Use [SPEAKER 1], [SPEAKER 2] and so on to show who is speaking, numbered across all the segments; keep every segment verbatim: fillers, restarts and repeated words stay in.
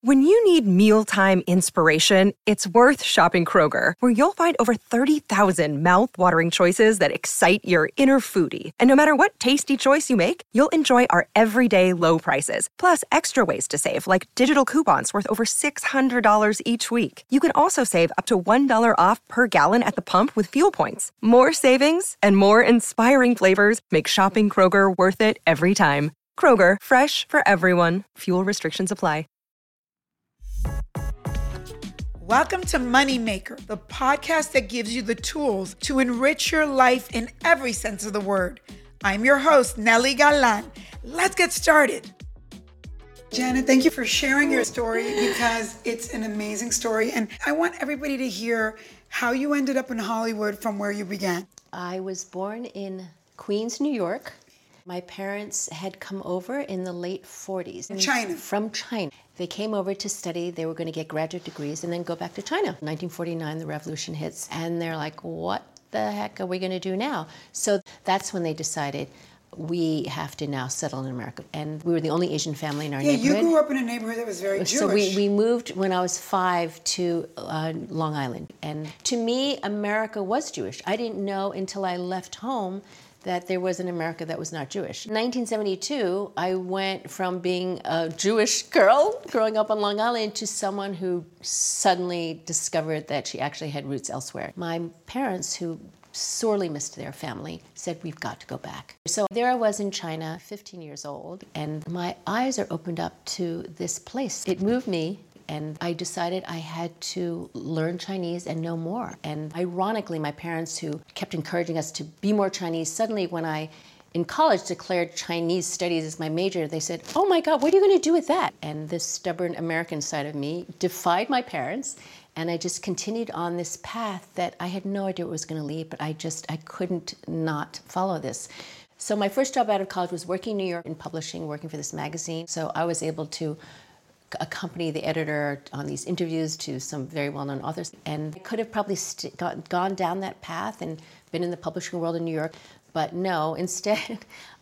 [SPEAKER 1] When you need mealtime inspiration, it's worth shopping Kroger, where you'll find over thirty thousand mouth-watering choices that excite your inner foodie. And no matter what tasty choice you make, you'll enjoy our everyday low prices, plus extra ways to save, like digital coupons worth over six hundred dollars each week. You can also save up to one dollar off per gallon at the pump with fuel points. More savings and more inspiring flavors make shopping Kroger worth it every time. Kroger, fresh for everyone. Fuel restrictions apply.
[SPEAKER 2] Welcome to Moneymaker, the podcast that gives you the tools to enrich your life in every sense of the word. I'm your host, Nelly Galan. Let's get started. Janet, thank you for sharing your story because it's an amazing story. And I want everybody to hear how you ended up in Hollywood from where you began.
[SPEAKER 3] I was born in Queens, New York. My parents had come over in the late forties.
[SPEAKER 2] From China?
[SPEAKER 3] From China. They came over to study. They were going to get graduate degrees and then go back to China. nineteen forty-nine, the revolution hits, and they're like, what the heck are we going to do now? So that's when they decided, we have to now settle in America. And we were the only Asian family in our
[SPEAKER 2] yeah,
[SPEAKER 3] neighborhood.
[SPEAKER 2] You grew up in a neighborhood that was very Jewish.
[SPEAKER 3] So we, we moved when I was five to uh, Long Island. And to me, America was Jewish. I didn't know until I left home that there was an America that was not Jewish. In nineteen seventy-two, I went from being a Jewish girl growing up on Long Island to someone who suddenly discovered that she actually had roots elsewhere. My parents, who sorely missed their family, said, we've got to go back. So there I was in China, fifteen years old, and my eyes are opened up to this place. It moved me. And I decided I had to learn Chinese and know more. And ironically, my parents, who kept encouraging us to be more Chinese, suddenly when I, in college, declared Chinese studies as my major, they said, oh my God, what are you going to do with that? And this stubborn American side of me defied my parents. And I just continued on this path that I had no idea what was going to lead, but I just, I couldn't not follow this. So my first job out of college was working in New York in publishing, working for this magazine. So I was able to accompany the editor on these interviews to some very well-known authors. And I could have probably st- got, gone down that path and been in the publishing world in New York. But no, instead,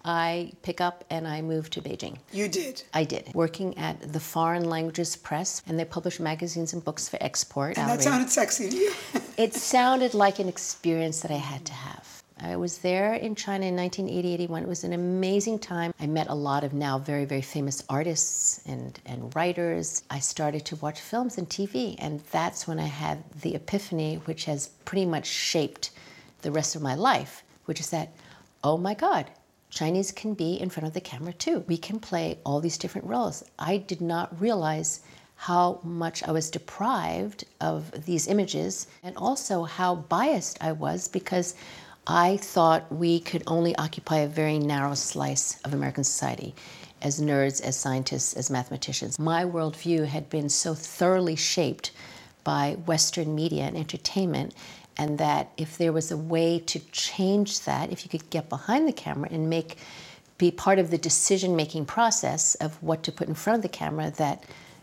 [SPEAKER 3] I pick up and I moved to Beijing.
[SPEAKER 2] You did?
[SPEAKER 3] I did. Working at the Foreign Languages Press, and they publish magazines and books for export.
[SPEAKER 2] And that sounded sexy to you?
[SPEAKER 3] It sounded like an experience that I had to have. I was there in China in nineteen eighty, eighty-one. It was an amazing time. I met a lot of now very, very famous artists and, and writers. I started to watch films and T V, and that's when I had the epiphany, which has pretty much shaped the rest of my life, which is that, oh my God, Chinese can be in front of the camera too. We can play all these different roles. I did not realize how much I was deprived of these images, and also how biased I was, because I thought we could only occupy a very narrow slice of American society as nerds, as scientists, as mathematicians. My worldview had been so thoroughly shaped by Western media and entertainment, and that if there was a way to change that, if you could get behind the camera and make be part of the decision-making process of what to put in front of the camera, that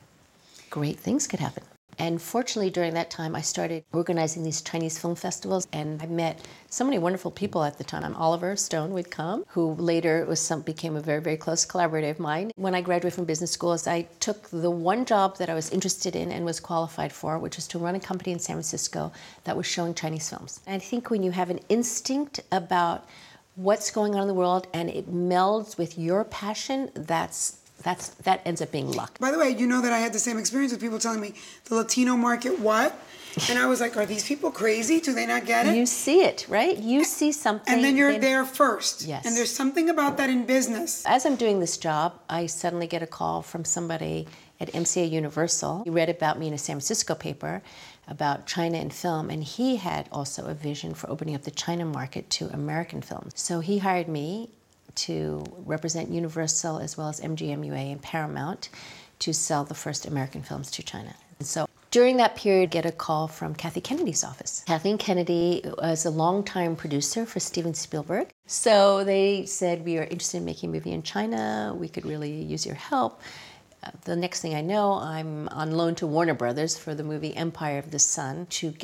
[SPEAKER 3] great things could happen. And fortunately, during that time, I started organizing these Chinese film festivals, and I met so many wonderful people at the time. Oliver Stone would come, who later was some, became a very, very close collaborator of mine. When I graduated from business school, I took the one job that I was interested in and was qualified for, which was to run a company in San Francisco that was showing Chinese films. And I think when you have an instinct about what's going on in the world and it melds with your passion, that's That's, that ends up being luck.
[SPEAKER 2] By the way, you know that I had the same experience with people telling me, the Latino market, what? And I was like, are these people crazy? Do they not get it?
[SPEAKER 3] You see it, right? You see something.
[SPEAKER 2] And then you're
[SPEAKER 3] in...
[SPEAKER 2] there first.
[SPEAKER 3] Yes.
[SPEAKER 2] And there's something about that in business.
[SPEAKER 3] As I'm doing this job, I suddenly get a call from somebody at M C A Universal. He read about me in a San Francisco paper about China and film, and he had also a vision for opening up the China market to American films. So he hired me to represent Universal as well as M G M U A and Paramount to sell the first American films to China. And so during that period, get a call from Kathy Kennedy's office. Kathleen Kennedy was a longtime producer for Steven Spielberg. So they said, we are interested in making a movie in China. We could really use your help. Uh, the next thing I know, I'm on loan to Warner Brothers for the movie Empire of the Sun to get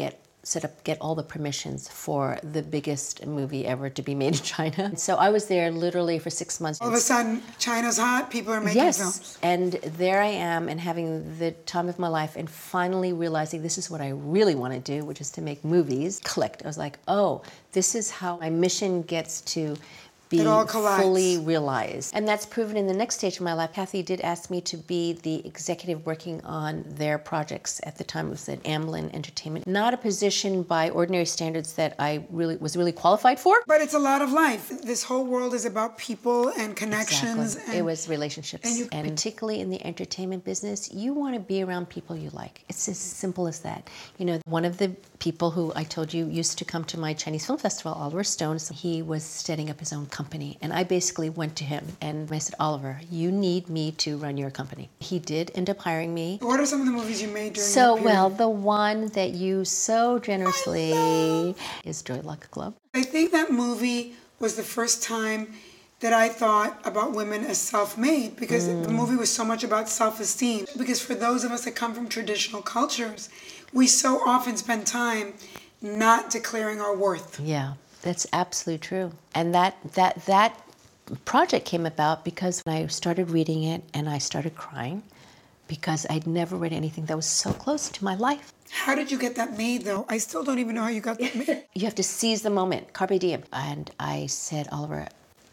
[SPEAKER 3] set up, get all the permissions for the biggest movie ever to be made in China. And so I was there literally for six months.
[SPEAKER 2] All of a sudden, China's hot, people are making
[SPEAKER 3] yes.
[SPEAKER 2] films.
[SPEAKER 3] And there I am and having the time of my life and finally realizing this is what I really want to do, which is to make movies. Clicked. I was like, oh, this is how my mission gets to be fully realized. And that's proven in the next stage of my life. Kathy did ask me to be the executive working on their projects. At the time it was at Amblin Entertainment. Not a position by ordinary standards that I really was really qualified for.
[SPEAKER 2] But it's a lot of life. This whole world is about people and connections.
[SPEAKER 3] Exactly.
[SPEAKER 2] And,
[SPEAKER 3] it was relationships.
[SPEAKER 2] And, you,
[SPEAKER 3] and particularly in the entertainment business, you want to be around people you like. It's as simple as that. You know, one of the people who I told you used to come to my Chinese Film Festival, Oliver Stone, so he was setting up his own company. And I basically went to him and I said, Oliver, you need me to run your company. He did end up hiring me.
[SPEAKER 2] What are some of the movies you made during
[SPEAKER 3] So,
[SPEAKER 2] that period?
[SPEAKER 3] well, the one that you so generously is Joy Luck Club.
[SPEAKER 2] I think that movie was the first time that I thought about women as self-made, because mm. the movie was so much about self-esteem. Because for those of us that come from traditional cultures, we so often spend time not declaring our worth.
[SPEAKER 3] Yeah, that's absolutely true. And that that that project came about because when I started reading it and I started crying because I'd never read anything that was so close to my life.
[SPEAKER 2] How did you get that made, though? I still don't even know how you got that made.
[SPEAKER 3] You have to seize the moment, carpe diem. And I said, Oliver,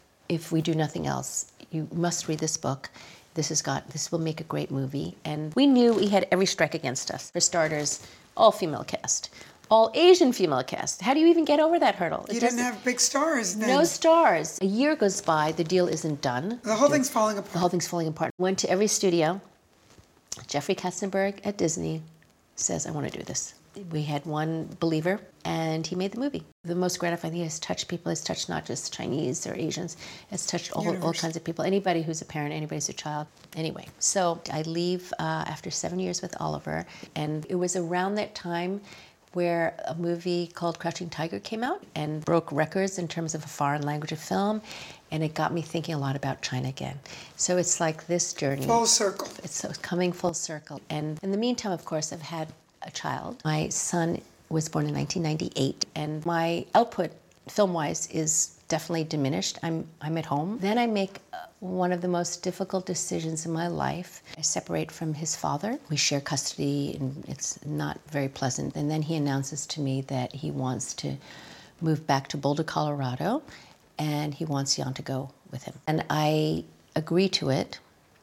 [SPEAKER 3] if we do nothing else, you must read this book. This has got, this will make a great movie. And we knew we had every strike against us. For starters, all female cast, all Asian female cast. How do you even get over that hurdle?
[SPEAKER 2] You didn't have big stars then.
[SPEAKER 3] No stars. A year goes by, the deal isn't done.
[SPEAKER 2] The whole thing's falling apart.
[SPEAKER 3] The whole thing's falling apart. Went to every studio. Jeffrey Katzenberg at Disney says, I want to do this. We had one believer, and he made the movie. The most gratifying thing is touched people. It's touched not just Chinese or Asians. It's touched all, all kinds of people. Anybody who's a parent, anybody who's a child. Anyway, so I leave uh, after seven years with Oliver, and it was around that time where a movie called Crouching Tiger came out and broke records in terms of a foreign language of film, and it got me thinking a lot about China again. So it's like this journey.
[SPEAKER 2] Full circle.
[SPEAKER 3] It's coming full circle. And in the meantime, of course, I've had a child. My son was born in nineteen ninety-eight, and my output, film-wise, is definitely diminished. I'm I'm at home. Then I make one of the most difficult decisions in my life. I separate from his father. We share custody, and it's not very pleasant. And then he announces to me that he wants to move back to Boulder, Colorado, and he wants Jan to go with him. And I agree to it.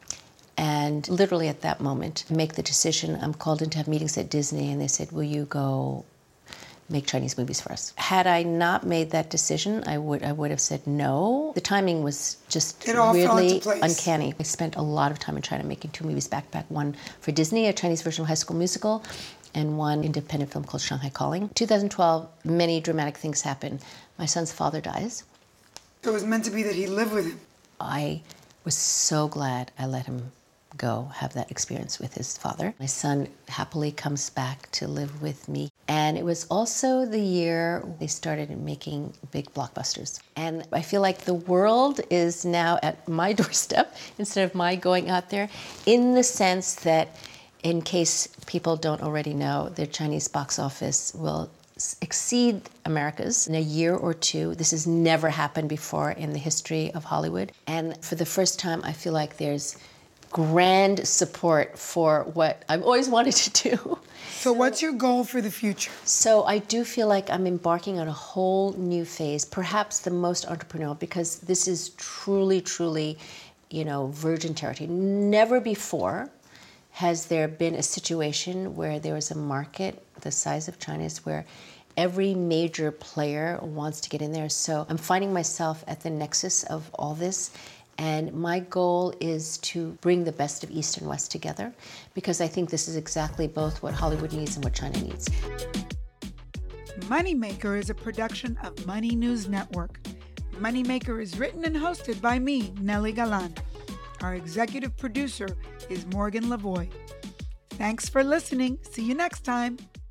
[SPEAKER 3] And literally at that moment, make the decision. I'm called in to have meetings at Disney, and they said, will you go make Chinese movies for us? Had I not made that decision, I would I would have said no. The timing was just
[SPEAKER 2] it all
[SPEAKER 3] weirdly
[SPEAKER 2] fell into place.
[SPEAKER 3] Uncanny. I spent a lot of time in China making two movies back to back, one for Disney, a Chinese version of High School Musical, and one independent film called Shanghai Calling. twenty twelve, many dramatic things happen. My son's father dies.
[SPEAKER 2] It was meant to be that he lived with him.
[SPEAKER 3] I was so glad I let him go have that experience with his father. My son happily comes back to live with me. And it was also the year they started making big blockbusters. And I feel like the world is now at my doorstep instead of my going out there, in the sense that, in case people don't already know, the Chinese box office will exceed America's in a year or two. This has never happened before in the history of Hollywood. And for the first time, I feel like there's grand support for what I've always wanted to do.
[SPEAKER 2] So what's your goal for the future?
[SPEAKER 3] So I do feel like I'm embarking on a whole new phase, perhaps the most entrepreneurial, because this is truly, truly, you know, virgin territory. Never before has there been a situation where there is a market the size of China's where every major player wants to get in there. So I'm finding myself at the nexus of all this. And my goal is to bring the best of East and West together, because I think this is exactly both what Hollywood needs and what China needs.
[SPEAKER 2] Moneymaker is a production of Money News Network. Moneymaker is written and hosted by me, Nelly Galan. Our executive producer is Morgan Lavoie. Thanks for listening. See you next time.